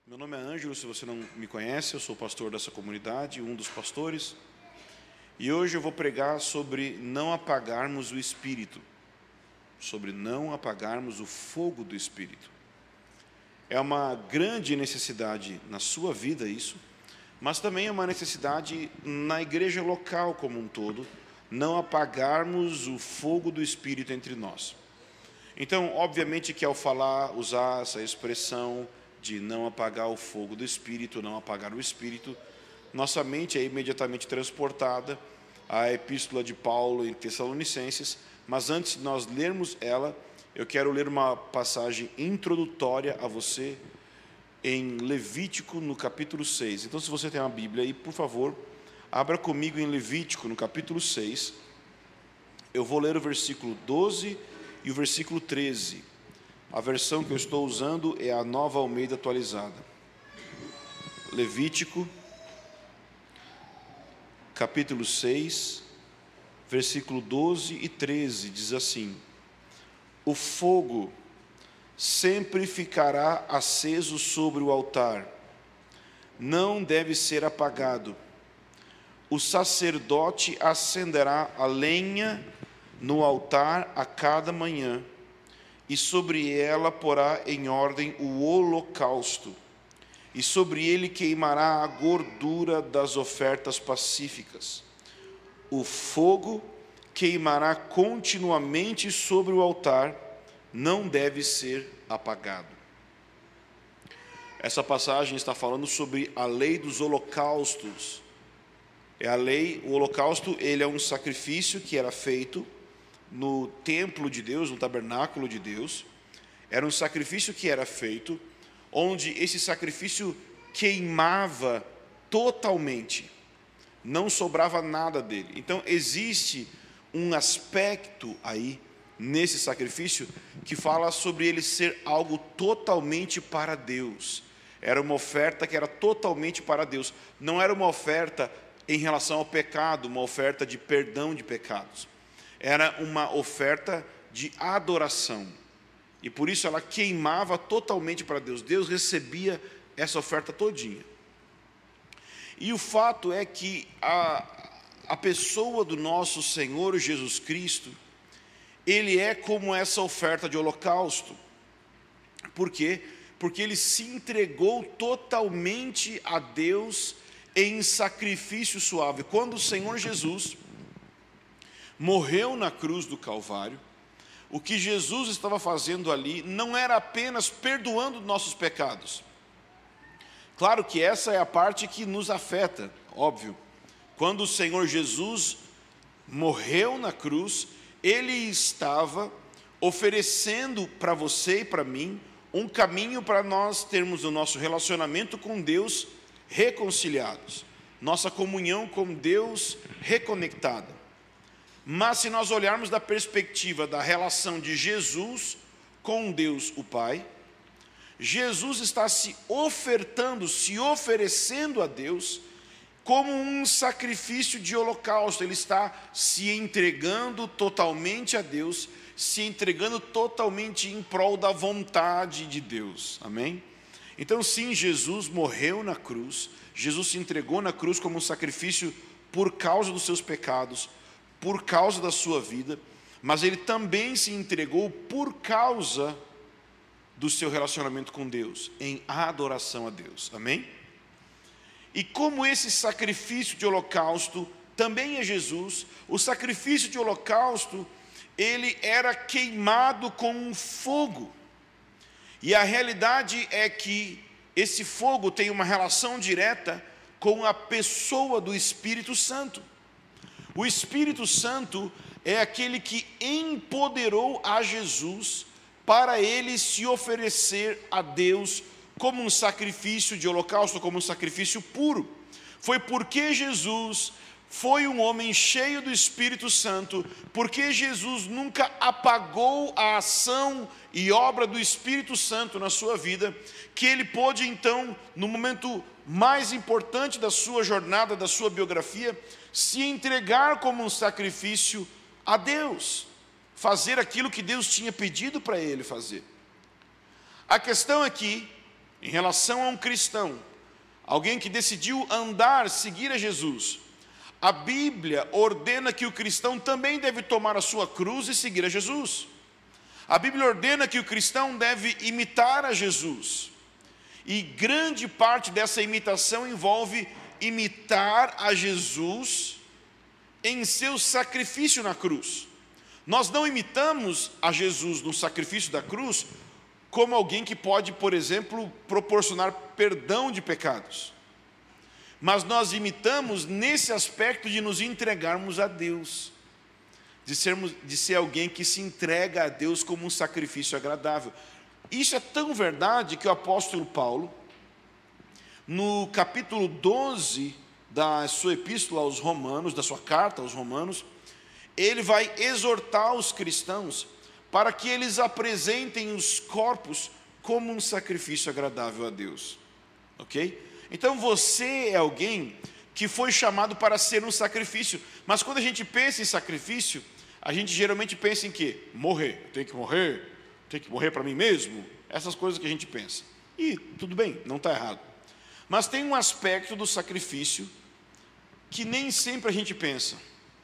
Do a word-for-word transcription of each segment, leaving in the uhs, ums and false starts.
Meu nome é Ângelo, se você não me conhece, eu sou pastor dessa comunidade, um dos pastores. E hoje eu vou pregar sobre não apagarmos o Espírito, sobre não apagarmos o fogo do Espírito. É uma grande necessidade na sua vida isso, mas também é uma necessidade na igreja local como um todo, não apagarmos o fogo do Espírito entre nós. Então, obviamente que ao falar, usar essa expressão de não apagar o fogo do Espírito, não apagar o Espírito, nossa mente é imediatamente transportada à epístola de Paulo em Tessalonicenses, mas antes de nós lermos ela, eu quero ler uma passagem introdutória a você em Levítico, no capítulo seis. Então, se você tem uma Bíblia aí, por favor, abra comigo em Levítico, no capítulo seis. Eu vou ler o versículo doze e o versículo treze. A versão que eu estou usando é a Nova Almeida atualizada. Levítico, capítulo seis, versículo doze e treze, diz assim: o fogo sempre ficará aceso sobre o altar, não deve ser apagado. O sacerdote acenderá a lenha no altar a cada manhã, e sobre ela porá em ordem o holocausto, e sobre ele queimará a gordura das ofertas pacíficas. O fogo queimará continuamente sobre o altar, não deve ser apagado. Essa passagem está falando sobre a lei dos holocaustos. É a lei, o holocausto, ele é um sacrifício que era feito no templo de Deus, no tabernáculo de Deus. Era um sacrifício que era feito, onde esse sacrifício queimava totalmente, não sobrava nada dele. Então existe um aspecto aí, nesse sacrifício, que fala sobre ele ser algo totalmente para Deus. Era uma oferta que era totalmente para Deus, não era uma oferta em relação ao pecado, uma oferta de perdão de pecados. Era uma oferta de adoração, e por isso ela queimava totalmente para Deus. Deus recebia essa oferta todinha. E o fato é que a, a pessoa do nosso Senhor Jesus Cristo, Ele é como essa oferta de holocausto. Por quê? Porque Ele se entregou totalmente a Deus em sacrifício suave. Quando o Senhor Jesus morreu na cruz do Calvário, o que Jesus estava fazendo ali não era apenas perdoando nossos pecados. Claro que essa é a parte que nos afeta, óbvio. Quando o Senhor Jesus morreu na cruz, Ele estava oferecendo para você e para mim um caminho para nós termos o nosso relacionamento com Deus reconciliados, nossa comunhão com Deus reconectada. Mas se nós olharmos da perspectiva da relação de Jesus com Deus o Pai, Jesus está se ofertando, se oferecendo a Deus como um sacrifício de holocausto. Ele está se entregando totalmente a Deus, se entregando totalmente em prol da vontade de Deus. Amém? Então sim, Jesus morreu na cruz, Jesus se entregou na cruz como um sacrifício por causa dos seus pecados, por causa da sua vida, mas Ele também se entregou por causa do seu relacionamento com Deus, em adoração a Deus. Amém? E como esse sacrifício de holocausto também é Jesus, o sacrifício de holocausto, ele era queimado com um fogo. E a realidade é que esse fogo tem uma relação direta com a pessoa do Espírito Santo. O Espírito Santo é aquele que empoderou a Jesus para ele se oferecer a Deus como um sacrifício de holocausto, como um sacrifício puro. Foi porque Jesus foi um homem cheio do Espírito Santo, porque Jesus nunca apagou a ação e obra do Espírito Santo na sua vida, que ele pôde então, no momento mais importante da sua jornada, da sua biografia, se entregar como um sacrifício a Deus, fazer aquilo que Deus tinha pedido para ele fazer. A questão é que em relação a um cristão, alguém que decidiu andar, seguir a Jesus, a Bíblia ordena que o cristão também deve tomar a sua cruz e seguir a Jesus. A Bíblia ordena que o cristão deve imitar a Jesus. E grande parte dessa imitação envolve imitar a Jesus em seu sacrifício na cruz. Nós não imitamos a Jesus no sacrifício da cruz como alguém que pode, por exemplo, proporcionar perdão de pecados. Mas nós imitamos nesse aspecto de nos entregarmos a Deus, de, sermos, de ser alguém que se entrega a Deus como um sacrifício agradável. Isso é tão verdade que o apóstolo Paulo, no capítulo doze da sua epístola aos Romanos, da sua carta aos Romanos, ele vai exortar os cristãos para que eles apresentem os corpos como um sacrifício agradável a Deus. Ok? Então você é alguém que foi chamado para ser um sacrifício. Mas quando a gente pensa em sacrifício, a gente geralmente pensa em quê? Morrer. Tem que morrer? Tem que morrer para mim mesmo? Essas coisas que a gente pensa. E tudo bem, não está errado. Mas tem um aspecto do sacrifício que nem sempre a gente pensa.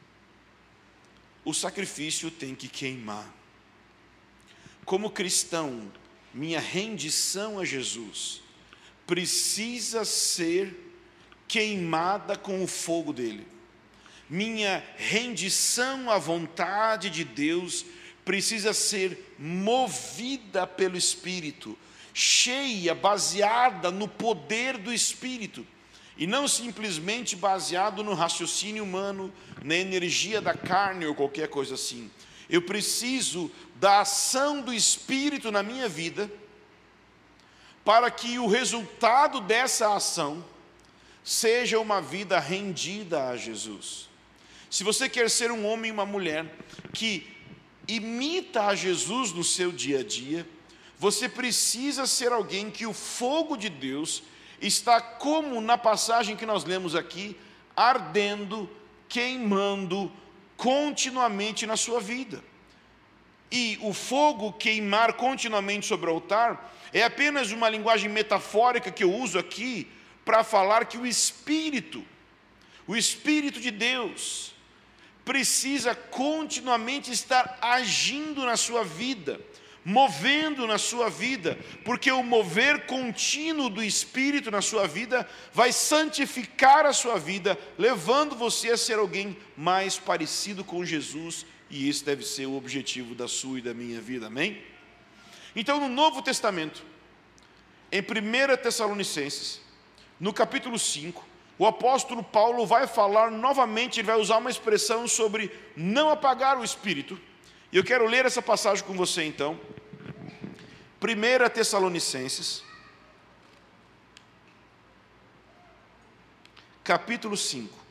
O sacrifício tem que queimar. Como cristão, minha rendição a Jesus precisa ser queimada com o fogo dele. Minha rendição à vontade de Deus precisa ser movida pelo Espírito, cheia, baseada no poder do Espírito, e não simplesmente baseado no raciocínio humano, na energia da carne ou qualquer coisa assim. Eu preciso da ação do Espírito na minha vida, para que o resultado dessa ação seja uma vida rendida a Jesus. Se você quer ser um homem e uma mulher que imita a Jesus no seu dia a dia, você precisa ser alguém que o fogo de Deus está, como na passagem que nós lemos aqui, ardendo, queimando continuamente na sua vida. E o fogo queimar continuamente sobre o altar é apenas uma linguagem metafórica que eu uso aqui para falar que o Espírito, o Espírito de Deus, precisa continuamente estar agindo na sua vida, movendo na sua vida, porque o mover contínuo do Espírito na sua vida vai santificar a sua vida, levando você a ser alguém mais parecido com Jesus, e esse deve ser o objetivo da sua e da minha vida, amém? Então, no Novo Testamento, em primeira Tessalonicenses, no capítulo cinco, o apóstolo Paulo vai falar novamente, ele vai usar uma expressão sobre não apagar o Espírito. E eu quero ler essa passagem com você então. primeira Tessalonicenses, capítulo cinco.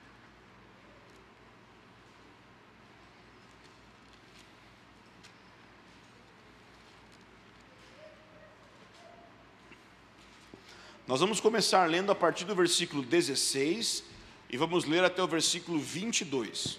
Nós vamos começar lendo a partir do versículo dezesseis e vamos ler até o versículo vinte e dois.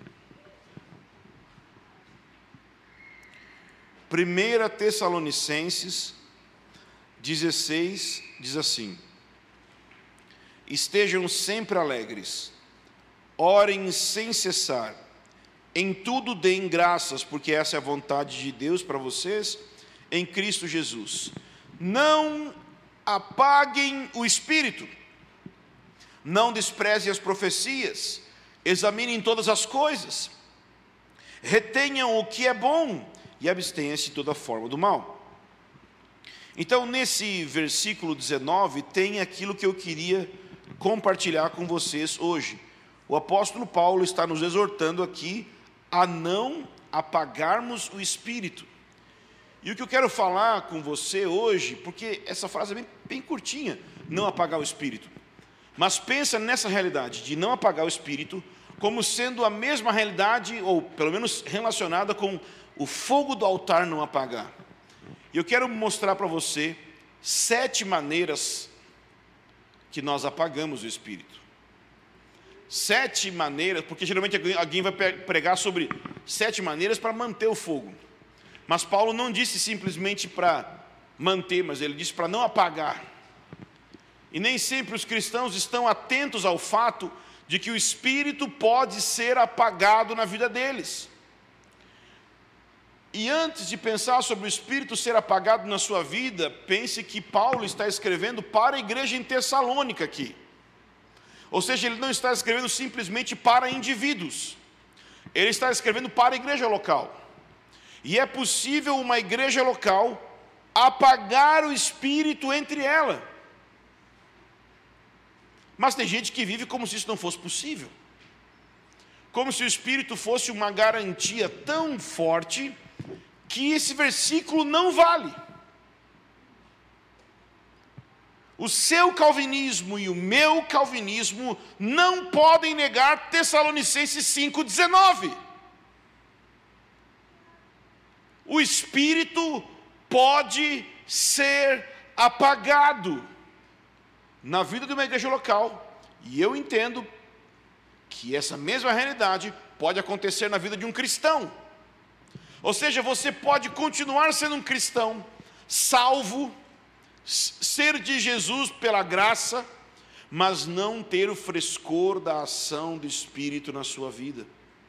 primeira Tessalonicenses dezesseis diz assim: estejam sempre alegres, orem sem cessar, em tudo deem graças, porque essa é a vontade de Deus para vocês em Cristo Jesus. Não apaguem o Espírito, não desprezem as profecias, examinem todas as coisas, retenham o que é bom e abstenham-se de toda forma do mal. Então, nesse versículo dezenove, tem aquilo que eu queria compartilhar com vocês hoje. O apóstolo Paulo está nos exortando aqui a não apagarmos o Espírito. E o que eu quero falar com você hoje, porque essa frase é bem, bem curtinha, não apagar o Espírito. Mas pensa nessa realidade de não apagar o Espírito como sendo a mesma realidade, ou pelo menos relacionada com o fogo do altar não apagar. E eu quero mostrar para você sete maneiras que nós apagamos o Espírito. Sete maneiras, porque geralmente alguém vai pregar sobre sete maneiras para manter o fogo. Mas Paulo não disse simplesmente para manter, mas ele diz para não apagar. E nem sempre os cristãos estão atentos ao fato de que o Espírito pode ser apagado na vida deles. E antes de pensar sobre o Espírito ser apagado na sua vida, pense que Paulo está escrevendo para a igreja em Tessalônica aqui. Ou seja, ele não está escrevendo simplesmente para indivíduos. Ele está escrevendo para a igreja local. E é possível uma igreja local apagar o Espírito entre ela. Mas tem gente que vive como se isso não fosse possível. Como se o Espírito fosse uma garantia tão forte que esse versículo não vale. O seu calvinismo e o meu calvinismo não podem negar Tessalonicenses cinco, dezenove. O Espírito pode ser apagado na vida de uma igreja local, e eu entendo que essa mesma realidade pode acontecer na vida de um cristão. Ou seja, você pode continuar sendo um cristão, salvo, ser de Jesus pela graça, mas não ter o frescor da ação do Espírito na sua vida.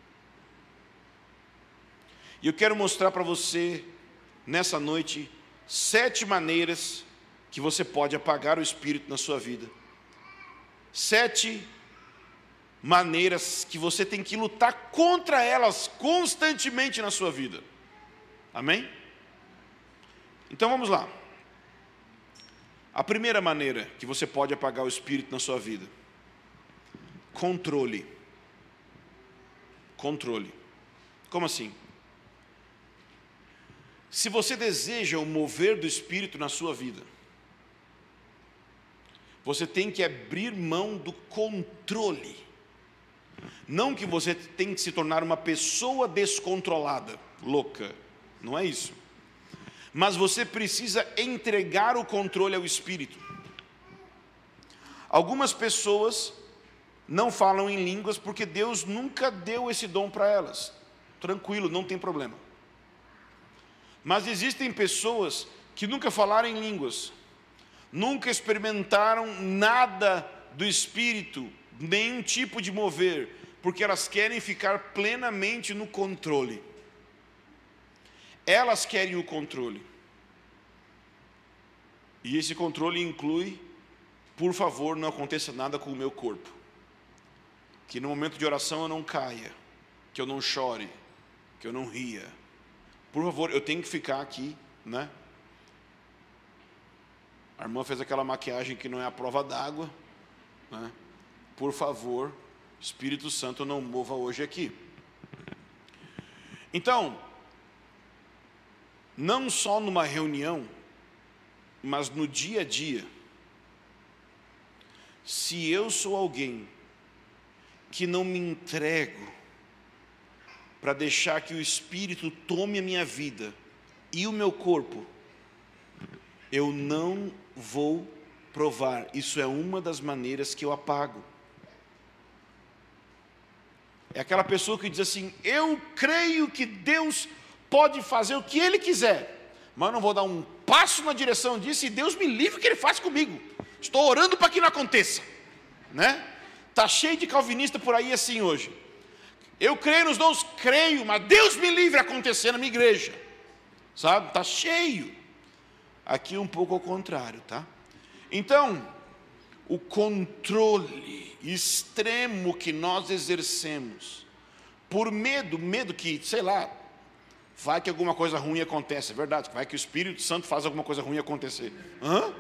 E eu quero mostrar para você, nessa noite, sete maneiras que você pode apagar o Espírito na sua vida. Sete maneiras que você tem que lutar contra elas constantemente na sua vida. Amém? Então vamos lá. A primeira maneira que você pode apagar o Espírito na sua vida: controle. Controle. Como assim? Se você deseja o mover do Espírito na sua vida, você tem que abrir mão do controle. Não que você tem que se tornar uma pessoa descontrolada, louca, não é isso. Mas você precisa entregar o controle ao Espírito. Algumas pessoas não falam em línguas porque Deus nunca deu esse dom para elas. Tranquilo, não tem problema. Mas existem pessoas que nunca falaram em línguas, nunca experimentaram nada do Espírito, nenhum tipo de mover, porque elas querem ficar plenamente no controle. Elas querem o controle. E esse controle inclui: por favor, não aconteça nada com o meu corpo. Que no momento de oração eu não caia, que eu não chore, que eu não ria. Por favor, eu tenho que ficar aqui, né? A irmã fez aquela maquiagem que não é a prova d'água, né? Por favor, Espírito Santo, não mova hoje aqui. Então, não só numa reunião, mas no dia a dia, se eu sou alguém que não me entrego para deixar que o Espírito tome a minha vida e o meu corpo, eu não vou provar. Isso é uma das maneiras que eu apago. É aquela pessoa que diz assim: eu creio que Deus pode fazer o que Ele quiser, mas eu não vou dar um passo na direção disso, e Deus me livre o que Ele faz comigo. Estou orando para que não aconteça, né? Está cheio de calvinista por aí assim hoje. Eu creio nos dons, creio, mas Deus me livre acontecer na minha igreja, sabe? Está cheio. Aqui um pouco ao contrário, tá? Então, o controle extremo que nós exercemos, por medo, medo que, sei lá, vai que alguma coisa ruim acontece, é verdade, vai que o Espírito Santo faz alguma coisa ruim acontecer. Hã?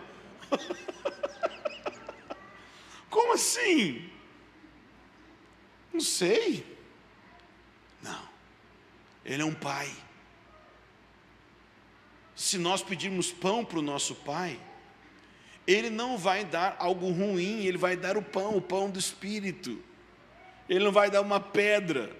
Como assim? Não sei. Não, Ele é um pai. Se nós pedirmos pão para o nosso pai, Ele não vai dar algo ruim, Ele vai dar o pão, o pão do Espírito. Ele não vai dar uma pedra.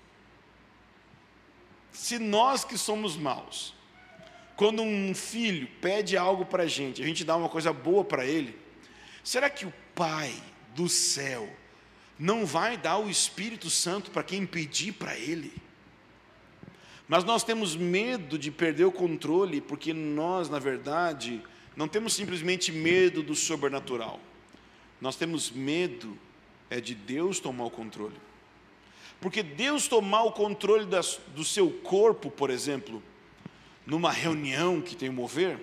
Se nós que somos maus, quando um filho pede algo para a gente, a gente dá uma coisa boa para ele, será que o Pai do céu não vai dar o Espírito Santo para quem pedir para Ele? Mas nós temos medo de perder o controle, porque nós, na verdade, não temos simplesmente medo do sobrenatural. Nós temos medo é de Deus tomar o controle. Porque Deus tomar o controle das, do seu corpo, por exemplo, numa reunião que tem mover,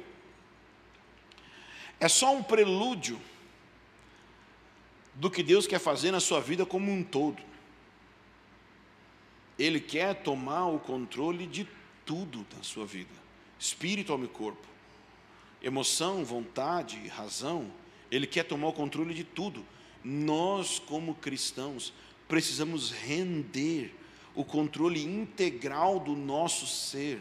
é só um prelúdio do que Deus quer fazer na sua vida como um todo. Ele quer tomar o controle de tudo da sua vida, espírito, alma e corpo, emoção, vontade, razão. Ele quer tomar o controle de tudo. Nós, como cristãos, precisamos render o controle integral do nosso ser.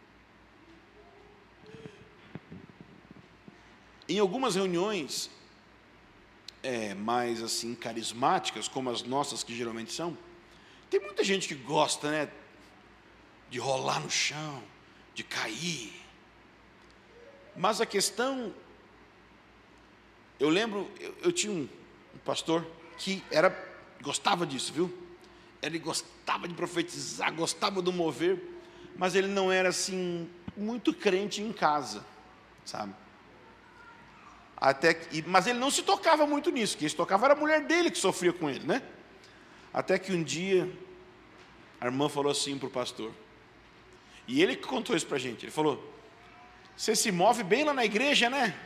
Em algumas reuniões é, mais assim carismáticas, como as nossas que geralmente são, tem muita gente que gosta, né, de rolar no chão, de cair. Mas a questão, eu lembro, eu, eu tinha um, um pastor que era, gostava disso, viu? Ele gostava de profetizar, gostava do mover, mas ele não era assim muito crente em casa, sabe? Até que, mas ele não se tocava muito nisso, quem se tocava era a mulher dele que sofria com ele, né? Até que um dia, a irmã falou assim para o pastor, e ele que contou isso para a gente, ele falou, você se move bem lá na igreja, né?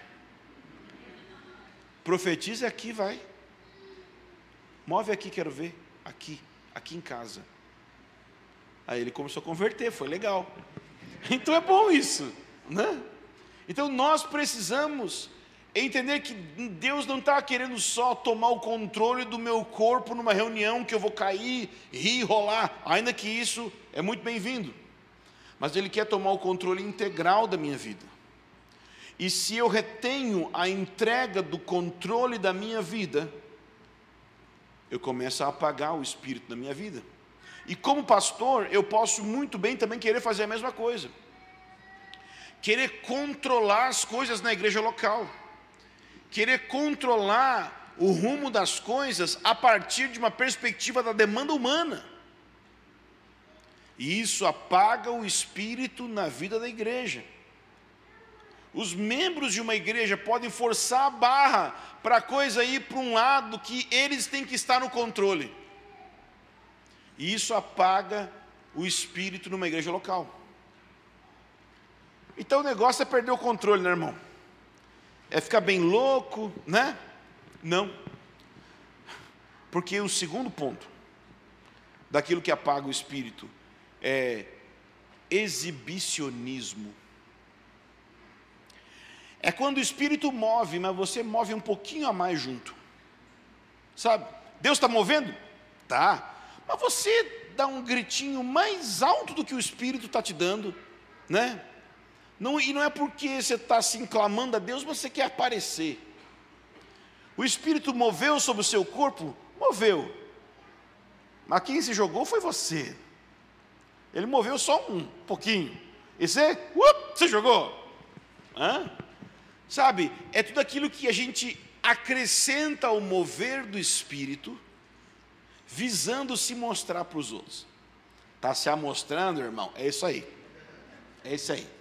Profetiza aqui, vai. Move aqui, quero ver, aqui, aqui em casa. Aí ele começou a converter, foi legal. Então é bom isso, né? Então nós precisamos entender que Deus não está querendo só tomar o controle do meu corpo numa reunião que eu vou cair, rir, rolar, ainda que isso é muito bem-vindo, mas Ele quer tomar o controle integral da minha vida. E se eu retenho a entrega do controle da minha vida, eu começo a apagar o Espírito da minha vida. E como pastor, eu posso muito bem também querer fazer a mesma coisa, querer controlar as coisas na igreja local, querer controlar o rumo das coisas a partir de uma perspectiva da demanda humana. E isso apaga o Espírito na vida da igreja. Os membros de uma igreja podem forçar a barra para a coisa ir para um lado que eles têm que estar no controle. E isso apaga o Espírito numa igreja local. Então o negócio é perder o controle, né, irmão? É ficar bem louco, né? Não. Porque o segundo ponto daquilo que apaga o Espírito é exibicionismo. É quando o Espírito move, mas você move um pouquinho a mais junto. Sabe? Deus está movendo? Tá. Mas você dá um gritinho mais alto do que o Espírito está te dando, né? Não, e não é porque você está assim clamando a Deus, mas você quer aparecer. O Espírito moveu sobre o seu corpo? Moveu. Mas quem se jogou foi você. Ele moveu só um pouquinho. E você, up, você jogou. Hã? Sabe, é tudo aquilo que a gente acrescenta ao mover do Espírito, visando se mostrar para os outros. Está se amostrando, irmão? É isso aí. É isso aí.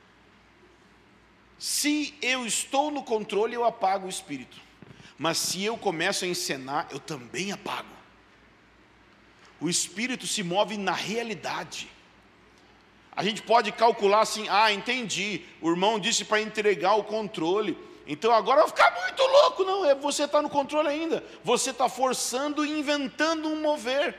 Se eu estou no controle, eu apago o Espírito. Mas se eu começo a encenar, eu também apago. O Espírito se move na realidade. A gente pode calcular assim, ah, entendi, o irmão disse para entregar o controle, então agora vai ficar muito louco. Não, é você está no controle ainda. Você está forçando e inventando um mover.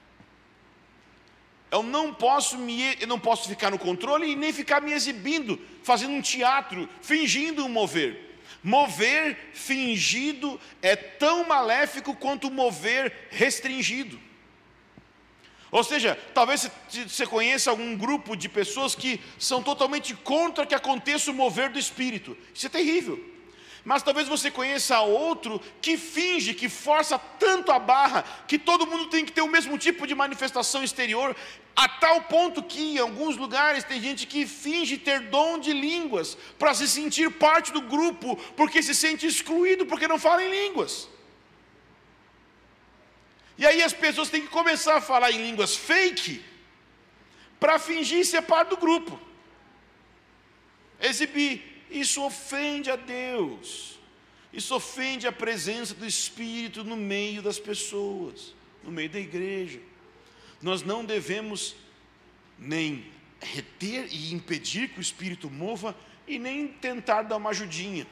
Eu não posso me, eu não posso ficar no controle e nem ficar me exibindo, fazendo um teatro, fingindo um mover. Mover fingido é tão maléfico quanto o mover restringido. Ou seja, talvez você conheça algum grupo de pessoas que são totalmente contra que aconteça o mover do Espírito. Isso é terrível. Mas talvez você conheça outro que finge, que força tanto a barra, que todo mundo tem que ter o mesmo tipo de manifestação exterior, a tal ponto que em alguns lugares tem gente que finge ter dom de línguas, para se sentir parte do grupo, porque se sente excluído, porque não fala em línguas. E aí as pessoas têm que começar a falar em línguas fake, para fingir ser parte do grupo. Exibir. Isso ofende a Deus. Isso ofende a presença do Espírito no meio das pessoas, no meio da igreja. Nós não devemos nem reter e impedir que o Espírito mova, e nem tentar dar uma ajudinha.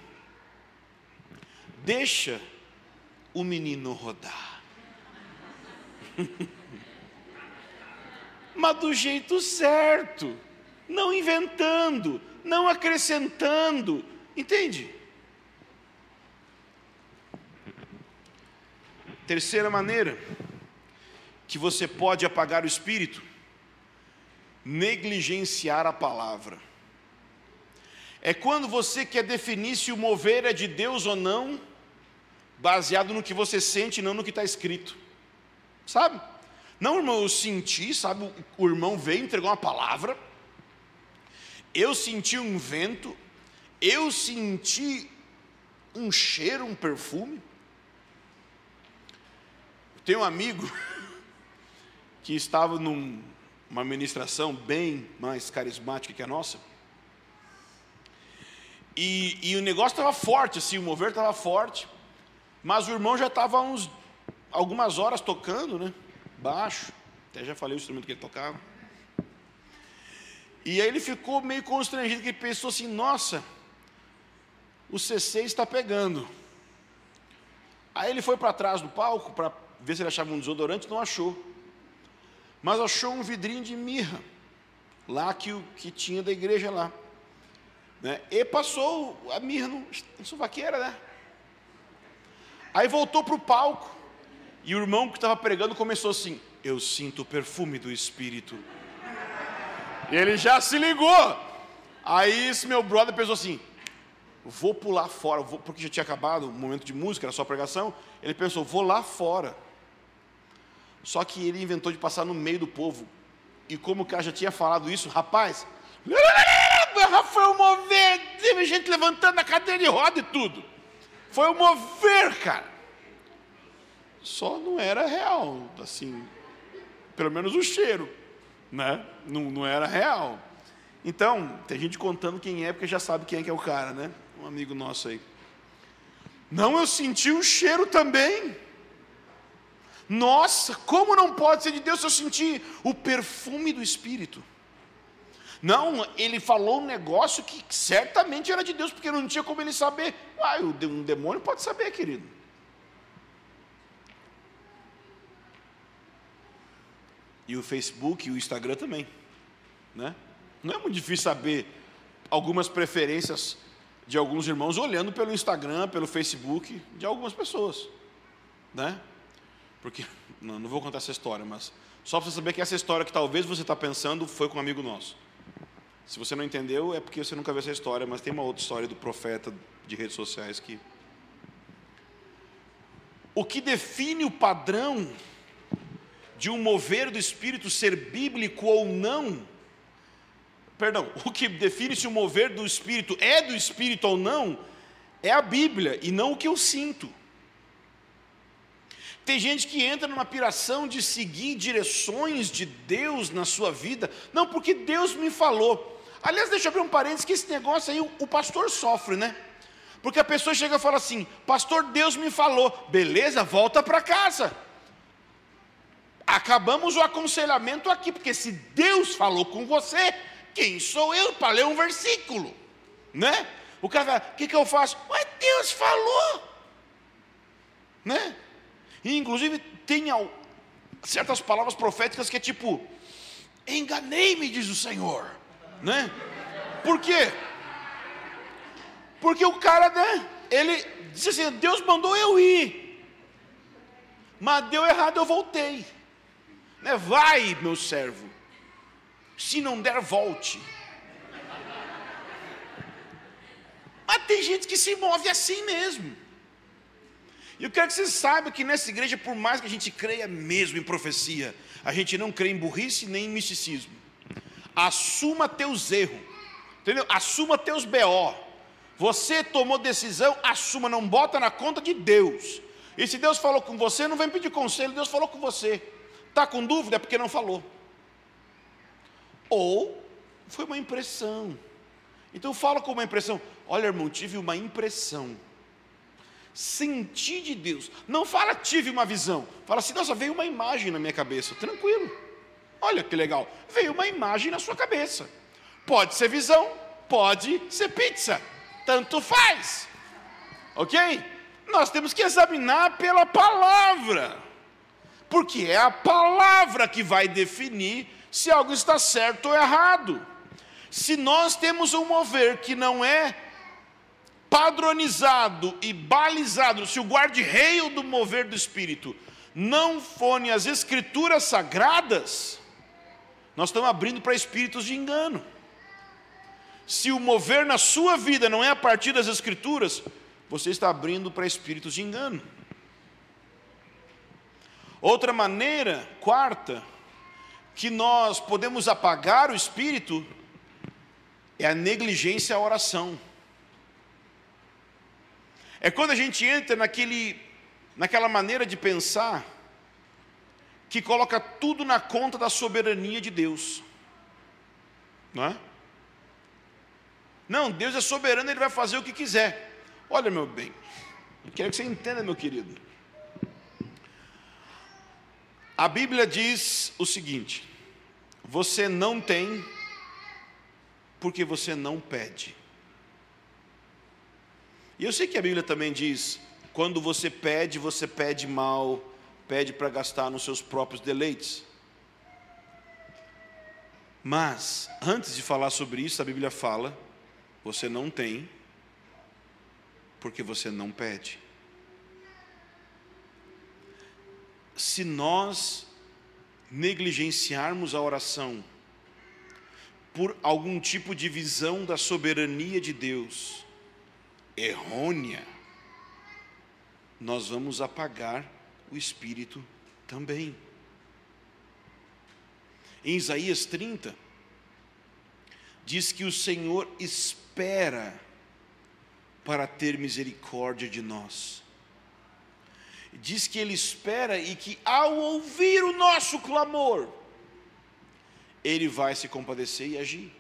Deixa o menino rodar. Mas do jeito certo, não inventando, não acrescentando, entende? Terceira maneira que você pode apagar o Espírito: negligenciar a palavra. É quando você quer definir se o mover é de Deus ou não, baseado no que você sente, não no que está escrito. Sabe? Não, irmão, eu senti, sabe? O irmão veio, entregou uma palavra, eu senti um vento, eu senti um cheiro, um perfume. Tem um amigo que estava numa ministração bem mais carismática que a nossa, e, e o negócio estava forte, assim, o mover estava forte, mas o irmão já estava uns, algumas horas tocando, né, baixo, até já falei o instrumento que ele tocava, e aí ele ficou meio constrangido, que ele pensou assim: nossa, o C C está pegando. Aí ele foi para trás do palco, para ver se ele achava um desodorante, não achou, mas achou um vidrinho de mirra, lá que, que tinha da igreja lá, né? E passou a mirra no, no sovaqueira, né? Aí voltou para o palco, e o irmão que estava pregando começou assim: eu sinto o perfume do Espírito. E ele já se ligou. Aí esse meu brother pensou assim: vou pular fora, vou, porque já tinha acabado o momento de música, era só pregação. Ele pensou: vou lá fora. Só que ele inventou de passar no meio do povo. E como o cara já tinha falado isso, rapaz, foi o mover, teve gente levantando a cadeira de roda e tudo. Foi o mover, cara. Só não era real, assim, pelo menos o cheiro, né? Não, não era real. Então, tem gente contando quem é, porque já sabe quem é que é o cara, né? Um amigo nosso aí. Não, eu senti o cheiro também. Nossa, como não pode ser de Deus se eu senti o perfume do Espírito? Não, ele falou um negócio que certamente era de Deus, porque não tinha como ele saber. Ah, um demônio pode saber, querido. E o Facebook e o Instagram também, né? Não é muito difícil saber algumas preferências de alguns irmãos olhando pelo Instagram, pelo Facebook de algumas pessoas, né? Porque, não, não vou contar essa história, mas só para você saber que essa história que talvez você está pensando foi com um amigo nosso. Se você não entendeu, é porque você nunca viu essa história, mas tem uma outra história do profeta de redes sociais que... O que define o padrão de um mover do Espírito ser bíblico ou não, perdão, o que define se o mover do Espírito é do Espírito ou não, é a Bíblia, e não o que eu sinto. Tem gente que entra numa piração de seguir direções de Deus na sua vida, não, porque Deus me falou. Aliás, deixa eu abrir um parênteses, que esse negócio aí, o, o pastor sofre, né? Porque a pessoa chega e fala assim: pastor, Deus me falou. Beleza, volta para casa. Acabamos o aconselhamento aqui, porque se Deus falou com você, quem sou eu para ler um versículo? Né? O cara fala: o que, que eu faço? Ué, Deus falou. Né? E inclusive tem certas palavras proféticas que é tipo: enganei-me, diz o Senhor. Né? Por quê? Porque o cara, né, ele disse assim: Deus mandou eu ir, mas deu errado, eu voltei, né? Vai, meu servo, se não der, volte. Mas tem gente que se move assim mesmo. E eu quero que você saiba que nessa igreja, por mais que a gente creia mesmo em profecia, a gente não crê em burrice nem em misticismo. Assuma teus erros, entendeu? Assuma teus B O. Você tomou decisão, assuma, não bota na conta de Deus. E se Deus falou com você, não vem pedir conselho, Deus falou com você. Está com dúvida? É porque não falou. ou foi uma impressão. Então fala com uma impressão. Olha, irmão, tive uma impressão, senti de Deus. Não fala tive uma visão, fala assim, nossa, veio uma imagem na minha cabeça. Tranquilo, olha que legal, veio uma imagem na sua cabeça. Pode ser visão, pode ser pizza, tanto faz, ok? Nós temos que examinar pela palavra, porque é a palavra que vai definir se algo está certo ou errado. Se nós temos um mover que não é padronizado e balizado, se o guarda-reio do mover do Espírito não forem as Escrituras sagradas, nós estamos abrindo para espíritos de engano. Se o mover na sua vida não é a partir das Escrituras, você está abrindo para espíritos de engano. Outra maneira, quarta, que nós podemos apagar o Espírito, é a negligência à oração. É quando a gente entra naquele, naquela maneira de pensar, que coloca tudo na conta da soberania de Deus. Não é? Não, Deus é soberano, Ele vai fazer o que quiser. Olha, meu bem, eu quero que você entenda, meu querido. A Bíblia diz o seguinte: você não tem porque você não pede. E eu sei que a Bíblia também diz, quando você pede, você pede mal, pede para gastar nos seus próprios deleites. Mas, antes de falar sobre isso, a Bíblia fala, você não tem, porque você não pede. Se nós negligenciarmos a oração, por algum tipo de visão da soberania de Deus errônea, nós vamos apagar o Espírito também. Em Isaías trinta, diz que o Senhor espera para ter misericórdia de nós. Diz que Ele espera e que ao ouvir o nosso clamor, Ele vai se compadecer e agir.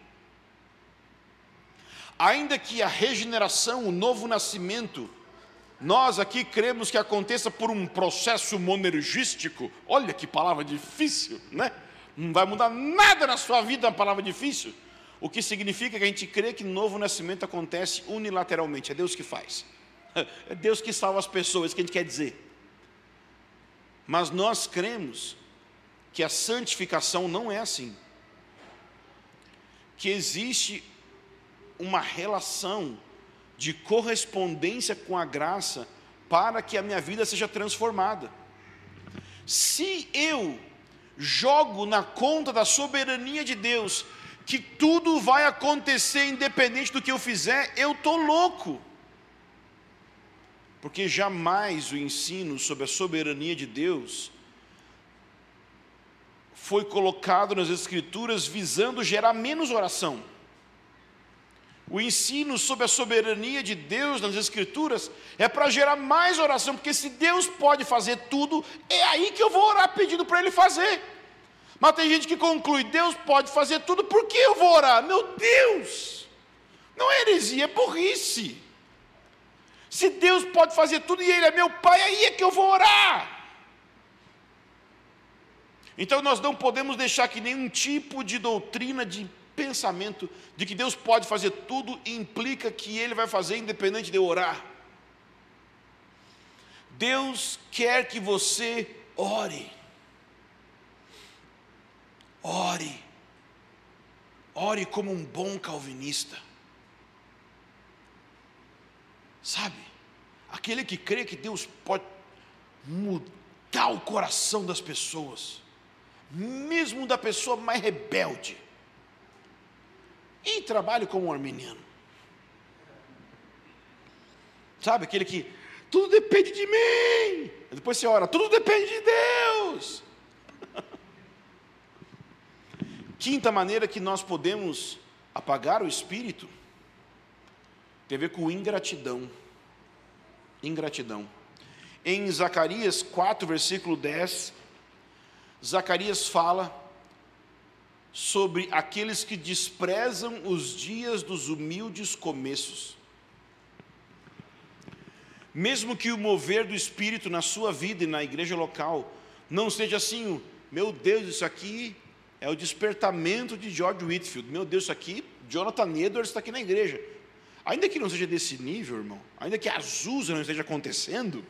Ainda que a regeneração, o novo nascimento, nós aqui cremos que aconteça por um processo monergístico. Olha que palavra difícil, né? Não vai mudar nada na sua vida uma palavra difícil. O que significa que a gente crê que novo nascimento acontece unilateralmente. É Deus que faz. É Deus que salva as pessoas, é isso que a gente quer dizer. Mas nós cremos que a santificação não é assim. Que existe uma relação de correspondência com a graça para que a minha vida seja transformada. Se eu jogo na conta da soberania de Deus que tudo vai acontecer independente do que eu fizer, eu estou louco. Porque jamais o ensino sobre a soberania de Deus foi colocado nas Escrituras visando gerar menos oração. O ensino sobre a soberania de Deus nas Escrituras é para gerar mais oração, porque se Deus pode fazer tudo, é aí que eu vou orar pedindo para Ele fazer. Mas tem gente que conclui, Deus pode fazer tudo, por que eu vou orar? Meu Deus, não é heresia, é burrice. Se Deus pode fazer tudo e Ele é meu Pai, aí é que eu vou orar. Então nós não podemos deixar que nenhum tipo de doutrina, de pensamento, de que Deus pode fazer tudo, implica que Ele vai fazer independente de eu orar. Deus quer que você ore. Ore. Ore como um bom calvinista. Sabe? Aquele que crê que Deus pode mudar o coração das pessoas, mesmo da pessoa mais rebelde. E trabalhe como um arminiano. Sabe, aquele que tudo depende de mim. Depois você ora, tudo depende de Deus. Quinta maneira que nós podemos apagar o Espírito tem a ver com ingratidão. Ingratidão. Em Zacarias quatro, versículo dez, Zacarias fala sobre aqueles que desprezam os dias dos humildes começos. Mesmo que o mover do Espírito na sua vida e na igreja local não seja assim, meu Deus, isso aqui é o despertamento de George Whitefield, meu Deus, isso aqui, Jonathan Edwards está aqui na igreja. Ainda que não seja desse nível, irmão, ainda que a Azusa não esteja acontecendo,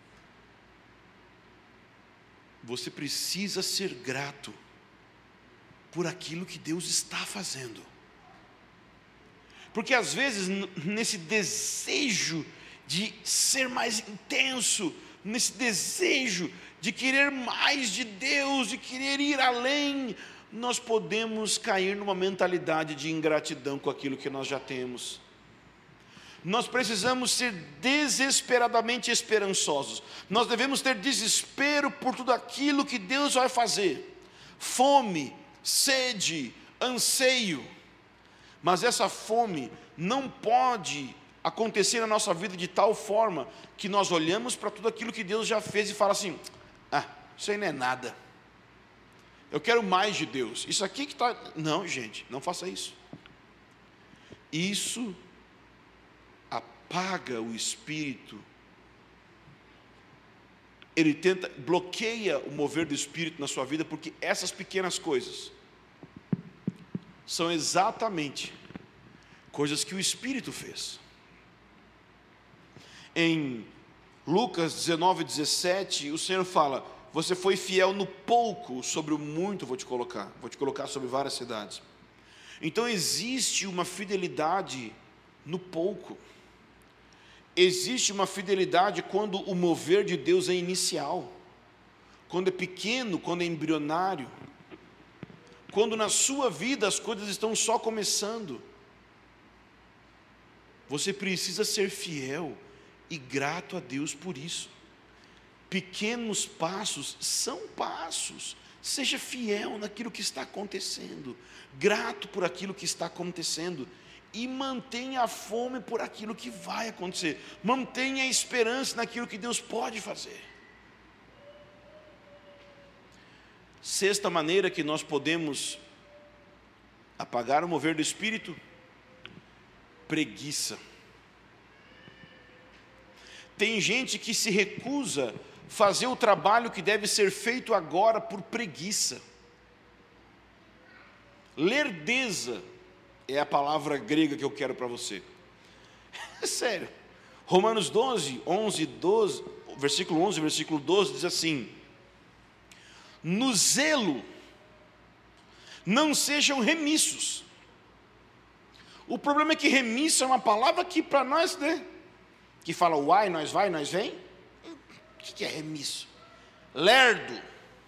você precisa ser grato por aquilo que Deus está fazendo. Porque às vezes, nesse desejo de ser mais intenso, nesse desejo de querer mais de Deus, de querer ir além, nós podemos cair numa mentalidade de ingratidão com aquilo que nós já temos. Nós precisamos ser desesperadamente esperançosos. Nós devemos ter desespero por tudo aquilo que Deus vai fazer. Fome, sede, anseio. Mas essa fome não pode acontecer na nossa vida de tal forma que nós olhamos para tudo aquilo que Deus já fez e fala assim, ah, isso aí não é nada. Eu quero mais de Deus. Isso aqui que está... Não, gente, não faça isso. Isso apaga o Espírito. Ele tenta, bloqueia o mover do Espírito na sua vida, porque essas pequenas coisas são exatamente coisas que o Espírito fez. Em Lucas dezenove, dezessete, o Senhor fala, você foi fiel no pouco, sobre o muito vou te colocar, vou te colocar sobre várias cidades. Então existe uma fidelidade no pouco. Existe uma fidelidade quando o mover de Deus é inicial, quando é pequeno, quando é embrionário, quando na sua vida as coisas estão só começando. Você precisa ser fiel e grato a Deus por isso. Pequenos passos são passos. Seja fiel naquilo que está acontecendo, grato por aquilo que está acontecendo, e mantenha a fome por aquilo que vai acontecer. Mantenha a esperança naquilo que Deus pode fazer. Sexta maneira que nós podemos apagar o mover do Espírito: preguiça. Tem gente que se recusa a fazer o trabalho que deve ser feito agora por preguiça. Lerdeza é a palavra grega que eu quero para você. É sério. Romanos doze, onze, doze, versículo onze, versículo doze diz assim: no zelo não sejam remissos. O problema é que remisso é uma palavra que para nós, né, que fala uai, nós vai, nós vem. O que é remisso? Lerdo.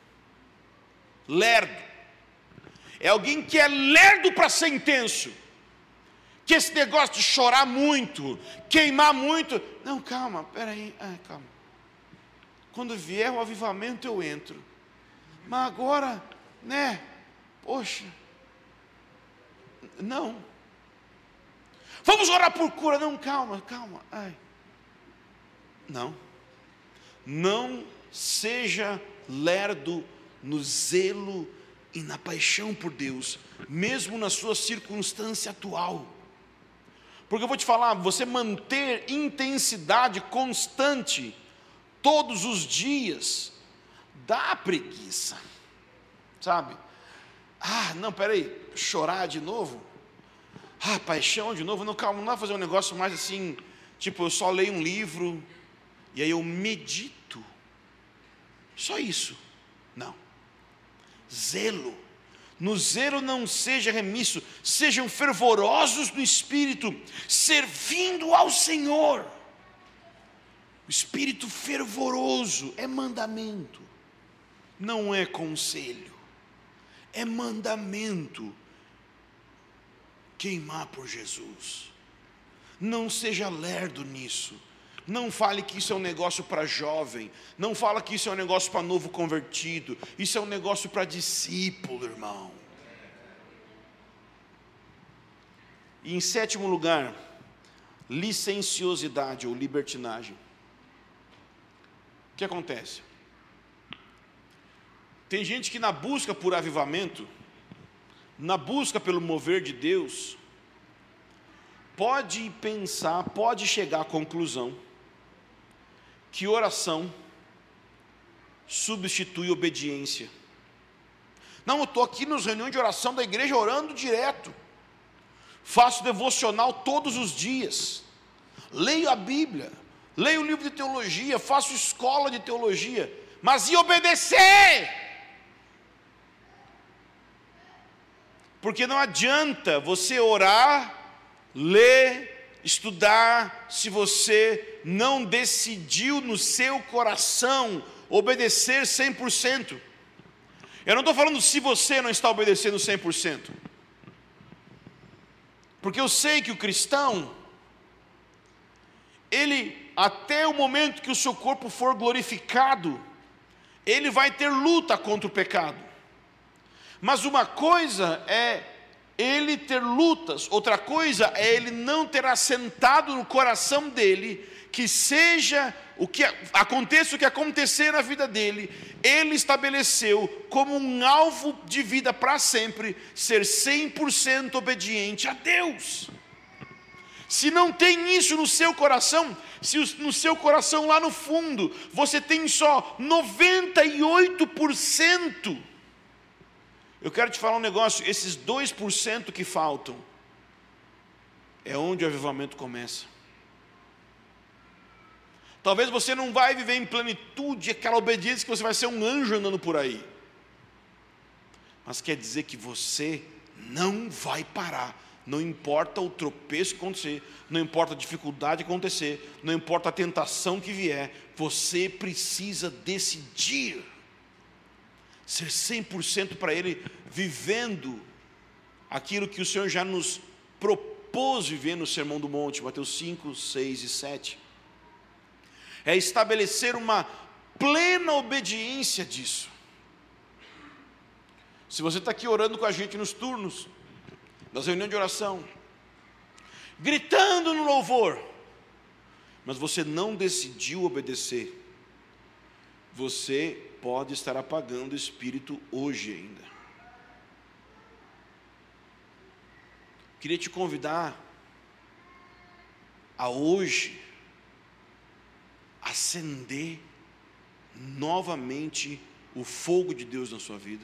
Lerdo. É alguém que é lerdo para ser intenso. Que esse negócio de chorar muito, queimar muito. Não, calma, peraí, ah, calma. Quando vier o avivamento eu entro. Mas agora, né, poxa, não. Vamos orar por cura. Não, calma, calma, ai. Não. Não seja lerdo no zelo e na paixão por Deus, mesmo na sua circunstância atual. Porque eu vou te falar, você manter intensidade constante todos os dias dá preguiça, sabe? Ah, não, peraí, chorar de novo? Ah, paixão de novo? Não, calma, não vai fazer um negócio mais assim, tipo, eu só leio um livro e aí eu medito. Só isso. Não. Zelo. No zelo não seja remisso, sejam fervorosos no Espírito, servindo ao Senhor. O Espírito fervoroso é mandamento, não é conselho, é mandamento. Queimar por Jesus. Não seja lerdo nisso. Não fale que isso é um negócio para jovem. Não fala que isso é um negócio para novo convertido. Isso é um negócio para discípulo, irmão. E em sétimo lugar, licenciosidade ou libertinagem. O que acontece? Tem gente que na busca por avivamento na busca pelo mover de Deus, pode pensar, pode chegar à conclusão que oração substitui obediência. Não, eu estou aqui nas reuniões de oração da igreja orando direto, faço devocional todos os dias, leio a Bíblia, leio o livro de teologia, faço escola de teologia, mas e obedecer? Porque não adianta você orar, ler, estudar, se você não decidiu no seu coração obedecer cem por cento. Eu não estou falando se você não está obedecendo cem por cento, porque eu sei que o cristão, ele, até o momento que o seu corpo for glorificado, ele vai ter luta contra o pecado. Mas uma coisa é ele ter lutas, outra coisa é ele não ter assentado no coração dele, que seja o que aconteça o que acontecer na vida dele, ele estabeleceu como um alvo de vida para sempre, ser cem por cento obediente a Deus. Se não tem isso no seu coração, se no seu coração lá no fundo, você tem só noventa e oito por cento, eu quero te falar um negócio, esses dois por cento que faltam, é onde o avivamento começa. Talvez você não vai viver em plenitude, aquela obediência que você vai ser um anjo andando por aí, mas quer dizer que você não vai parar, não importa o tropeço que acontecer, não importa a dificuldade que acontecer, não importa a tentação que vier, você precisa decidir ser cem por cento para Ele, vivendo aquilo que o Senhor já nos propôs viver no Sermão do Monte, Mateus cinco, seis e sete. É estabelecer uma plena obediência disso. Se você está aqui orando com a gente nos turnos, nas reuniões de oração, gritando no louvor, mas você não decidiu obedecer, você pode estar apagando o Espírito hoje ainda. Queria te convidar a hoje acender novamente o fogo de Deus na sua vida.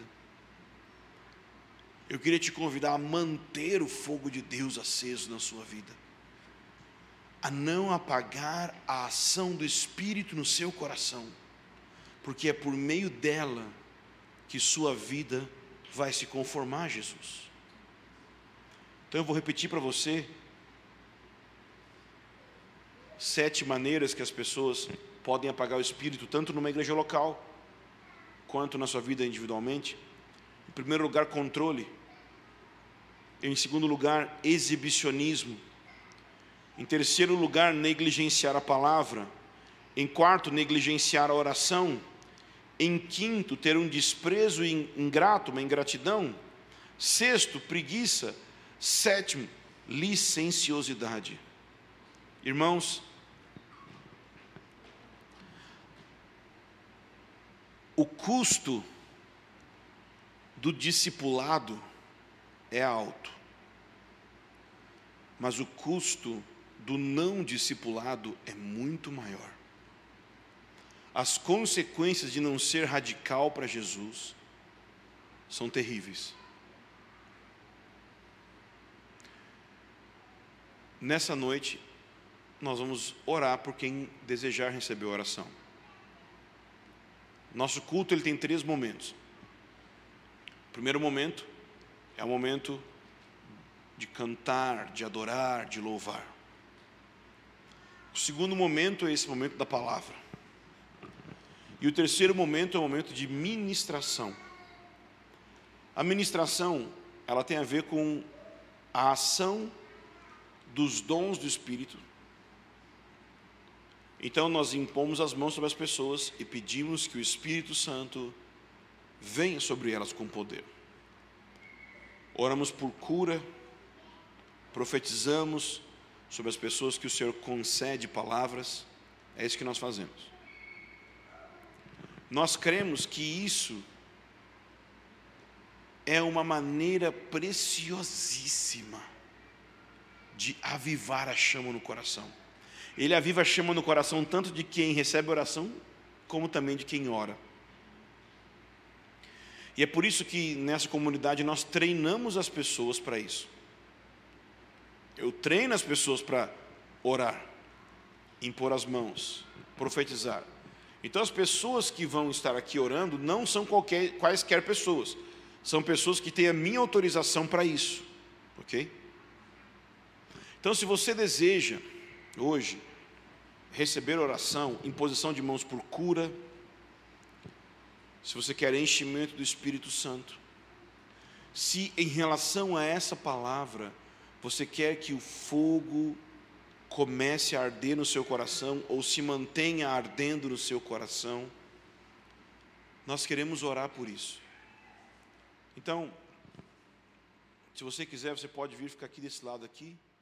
Eu queria te convidar a manter o fogo de Deus aceso na sua vida, a não apagar a ação do Espírito no seu coração, porque é por meio dela que sua vida vai se conformar a Jesus. Então eu vou repetir para você sete maneiras que as pessoas podem apagar o Espírito, tanto numa igreja local, quanto na sua vida individualmente. Em primeiro lugar, controle. Em segundo lugar, exibicionismo. Em terceiro lugar, negligenciar a palavra. Em quarto, negligenciar a oração. Em quinto, ter um desprezo ingrato, uma ingratidão. Sexto, preguiça. Sétimo, licenciosidade. Irmãos, o custo do discipulado é alto, mas o custo do não discipulado é muito maior. As consequências de não ser radical para Jesus são terríveis. Nessa noite, nós vamos orar por quem desejar receber a oração. Nosso culto ele tem três momentos. O primeiro momento é o momento de cantar, de adorar, de louvar. O segundo momento é esse momento da palavra. E o terceiro momento é o momento de ministração. A ministração, ela tem a ver com a ação dos dons do Espírito. Então nós impomos as mãos sobre as pessoas e pedimos que o Espírito Santo venha sobre elas com poder. Oramos por cura, profetizamos sobre as pessoas que o Senhor concede palavras. É isso que nós fazemos. Nós cremos que isso é uma maneira preciosíssima de avivar a chama no coração. Ele aviva a chama no coração tanto de quem recebe oração, como também de quem ora. E é por isso que nessa comunidade nós treinamos as pessoas para isso. Eu treino as pessoas para orar, impor as mãos, profetizar. Então as pessoas que vão estar aqui orando não são qualquer, quaisquer pessoas. São pessoas que têm a minha autorização para isso. Ok? Então se você deseja, hoje, receber oração, imposição de mãos por cura, se você quer enchimento do Espírito Santo, se em relação a essa palavra, você quer que o fogo comece a arder no seu coração, ou se mantenha ardendo no seu coração, nós queremos orar por isso. Então, se você quiser, você pode vir ficar aqui desse lado aqui.